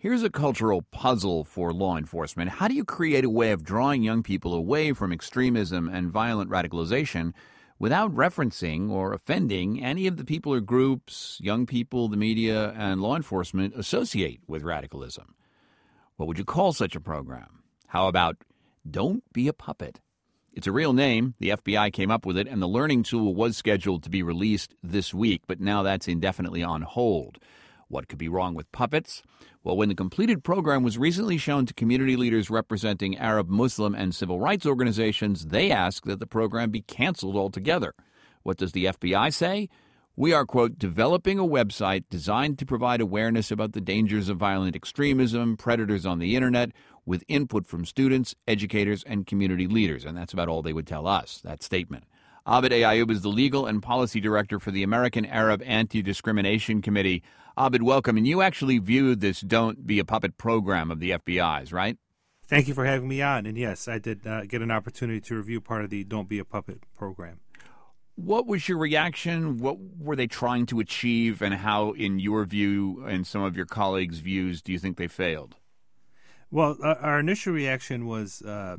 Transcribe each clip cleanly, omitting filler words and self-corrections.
Here's a cultural puzzle for law enforcement. How do you create a way of drawing young people away from extremism and violent radicalization without referencing or offending any of the people or groups young people, the media, and law enforcement associate with radicalism? What would you call such a program? How about Don't Be a Puppet? It's a real name. The FBI came up with it, and the learning tool was scheduled to be released this week, but now that's indefinitely on hold. What could be wrong with puppets? Well, when the completed program was recently shown to community leaders representing Arab, Muslim, and civil rights organizations, they asked that the program be canceled altogether. What does the FBI say? We are, quote, developing a website designed to provide awareness about the dangers of violent extremism, predators on the internet, with input from students, educators, and community leaders. And that's about all they would tell us, that statement. Abid Ayoub is the legal and policy director for the American Arab Anti-Discrimination Committee. Abid, welcome. And you actually viewed this Don't Be a Puppet program of the FBI's, right? Thank you for having me on. And yes, I did get an opportunity to review part of the Don't Be a Puppet program. What was your reaction? What were they trying to achieve? And how, in your view and some of your colleagues' views, do you think they failed? Well, our initial reaction was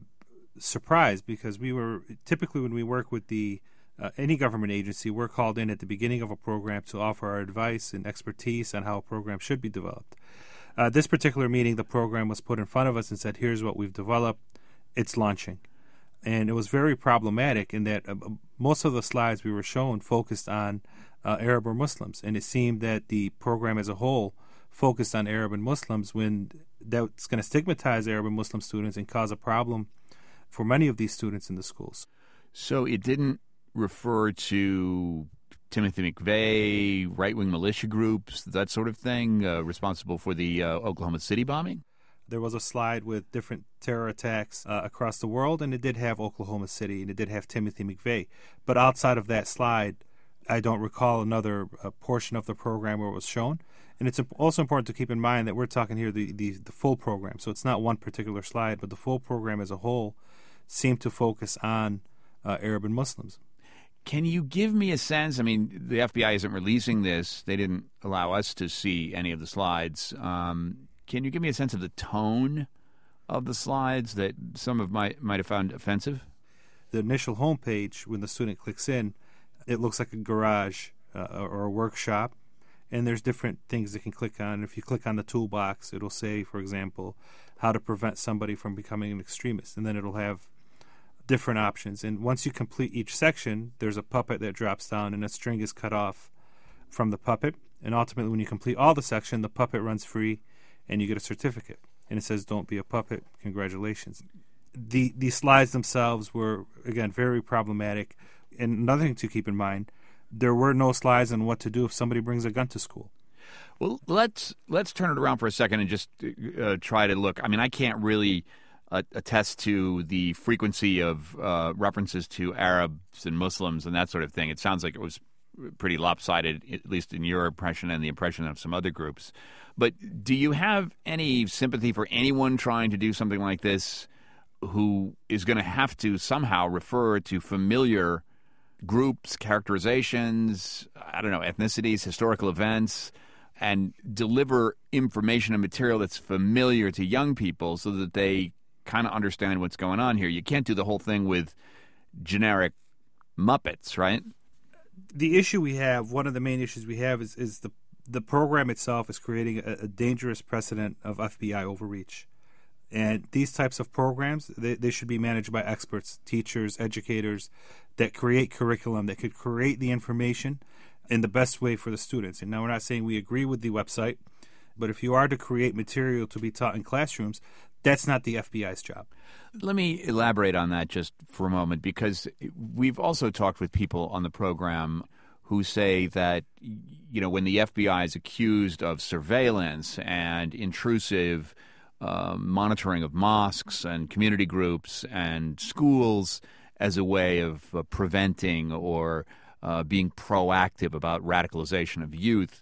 surprised because we were typically when we work with any government agency, we're called in at the beginning of a program to offer our advice and expertise on how a program should be developed. This particular meeting, the program was put in front of us and said, here's what we've developed. It's launching. And it was very problematic in that most of the slides we were shown focused on Arab or Muslims. And it seemed that the program as a whole focused on Arab and Muslims when that's going to stigmatize Arab and Muslim students and cause a problem for many of these students in the schools. So it didn't refer to Timothy McVeigh, right-wing militia groups, that sort of thing, responsible for the Oklahoma City bombing? There was a slide with different terror attacks across the world, and it did have Oklahoma City, and it did have Timothy McVeigh. But outside of that slide, I don't recall another portion of the program where it was shown. And it's also important to keep in mind that we're talking here the full program. So it's not one particular slide, but the full program as a whole seemed to focus on Arab and Muslims. Can you give me a sense? I mean, the FBI isn't releasing this. They didn't allow us to see any of the slides. Can you give me a sense of the tone of the slides that some of might have found offensive? The initial homepage, when the student clicks in, it looks like a garage or a workshop, and there's different things they can click on. If you click on the toolbox, it'll say, for example, how to prevent somebody from becoming an extremist, and then it'll have different options. And once you complete each section, there's a puppet that drops down, and a string is cut off from the puppet. And ultimately, when you complete all the section, the puppet runs free, and you get a certificate. And it says, "Don't be a puppet. Congratulations." The slides themselves were, again, very problematic. And another thing to keep in mind, there were no slides on what to do if somebody brings a gun to school. Well, let's turn it around for a second and just try to look. I mean, I can't really attest to the frequency of references to Arabs and Muslims and that sort of thing. It sounds like it was pretty lopsided, at least in your impression and the impression of some other groups. But do you have any sympathy for anyone trying to do something like this who is going to have to somehow refer to familiar groups, characterizations, I don't know, ethnicities, historical events, and deliver information and material that's familiar to young people so that they kind of understand what's going on here? You can't do the whole thing with generic Muppets, right? The issue we have, one of the main issues we have is the program itself is creating a dangerous precedent of FBI overreach. And these types of programs, they should be managed by experts, teachers, educators that create curriculum, that could create the information in the best way for the students. And now we're not saying we agree with the website, but if you are to create material to be taught in classrooms, that's not the FBI's job. Let me elaborate on that just for a moment, because we've also talked with people on the program who say that, you know, when the FBI is accused of surveillance and intrusive monitoring of mosques and community groups and schools as a way of preventing or being proactive about radicalization of youth,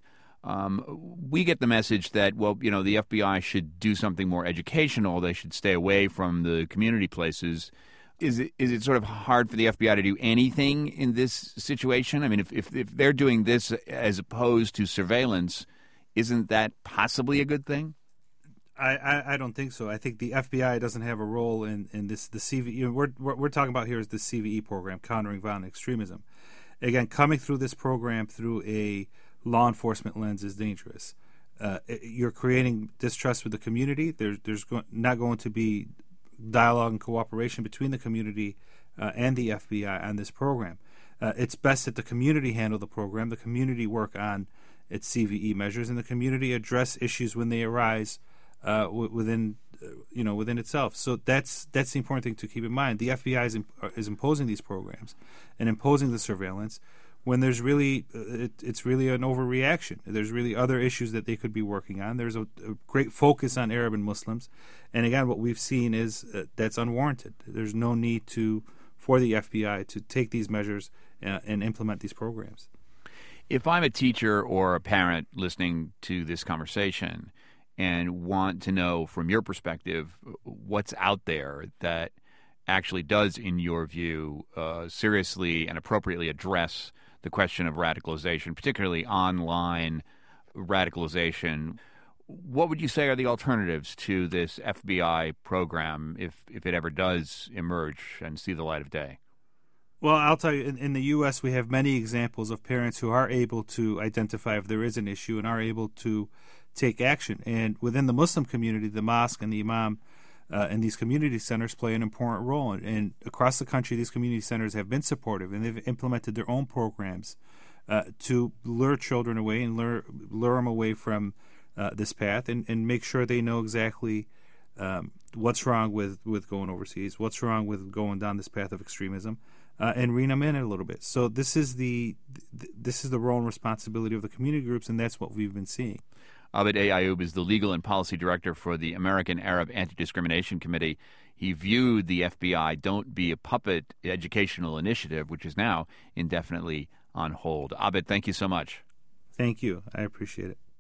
we get the message that, well, you know, the FBI should do something more educational. They should stay away from the community places. Is it sort of hard for the FBI to do anything in this situation? I mean, if they're doing this as opposed to surveillance, isn't that possibly a good thing? I don't think so. I think the FBI doesn't have a role in this. The CVE, we're talking about here is the CVE program, Countering Violent Extremism. Again, coming through this program through a law enforcement lens is dangerous. You're creating distrust with the community. There's not going to be dialogue and cooperation between the community and the FBI on this program. It's best that the community handle the program, the community work on its CVE measures, and the community address issues when they arise within itself. So that's the important thing to keep in mind. The FBI is imposing these programs and imposing the surveillance when there's really it's really an overreaction. There's really other issues that they could be working on. There's a great focus on Arab and Muslims, and again, what we've seen is that's unwarranted. There's no need for the FBI to take these measures and implement these programs. If I'm a teacher or a parent listening to this conversation and want to know from your perspective what's out there that actually does, in your view, seriously and appropriately address the question of radicalization, particularly online radicalization, what would you say are the alternatives to this FBI program if it ever does emerge and see the light of day? Well, I'll tell you, in the U.S., we have many examples of parents who are able to identify if there is an issue and are able to take action. And within the Muslim community, the mosque and the imam and these community centers play an important role. And across the country, these community centers have been supportive, and they've implemented their own programs to lure children away and lure them away from this path and make sure they know exactly what's wrong with going overseas, what's wrong with going down this path of extremism, and rein them in a little bit. So this is the role and responsibility of the community groups, and that's what we've been seeing. Abid A. Ayoub is the Legal and Policy Director for the American Arab Anti-Discrimination Committee. He viewed the FBI Don't Be a Puppet educational initiative, which is now indefinitely on hold. Abid, thank you so much. Thank you. I appreciate it.